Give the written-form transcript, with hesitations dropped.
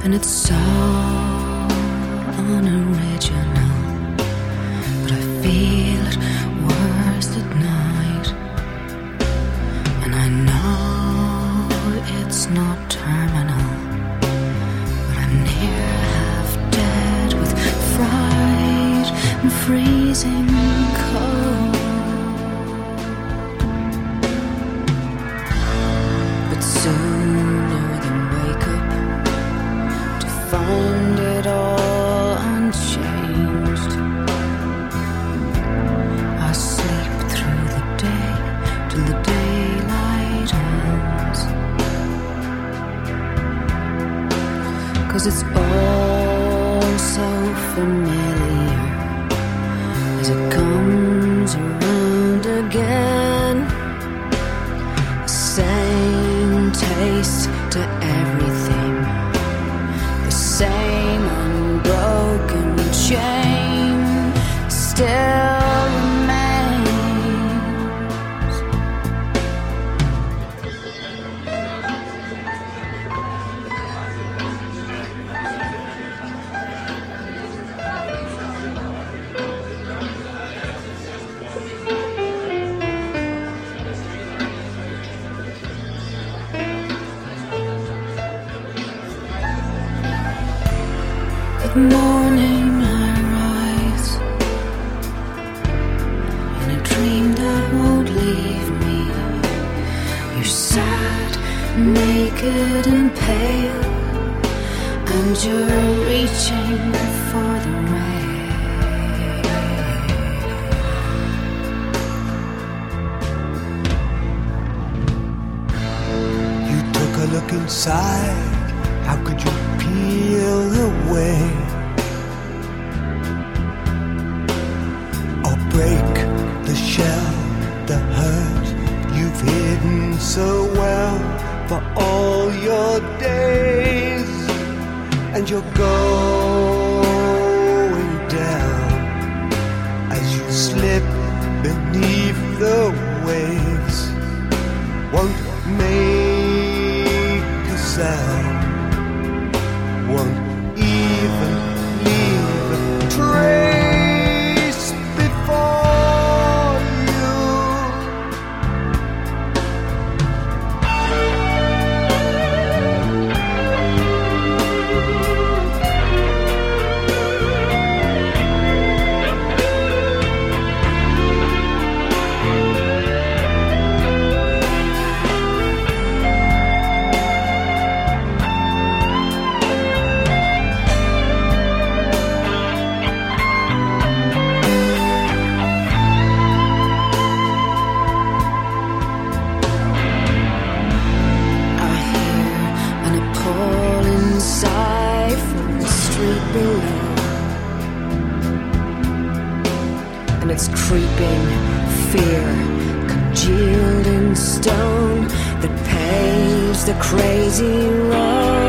and it's so unoriginal, but I feel it worst at night, and I know it's not terminal, but I'm near half dead with fright and freezing cold. But sooner than wake up to find it all unchanged, I sleep through the day till the daylight ends, 'cause it's all so familiar as it comes around again. The same taste to everything, the same unbroken chain still remains. Good morning, I rise in a dream that won't leave me. You're sad, naked and pale, and you're reaching for the rain. You took a look inside. How could you peel away or break the shell, the hurt you've hidden so well for all your days? And you're going down as you slip beneath the waves. Won't make a sound, won't even leave a trace before you. I hear an appalling sigh from the street below, and it's creeping fear congealed in stone that paves the crazy road.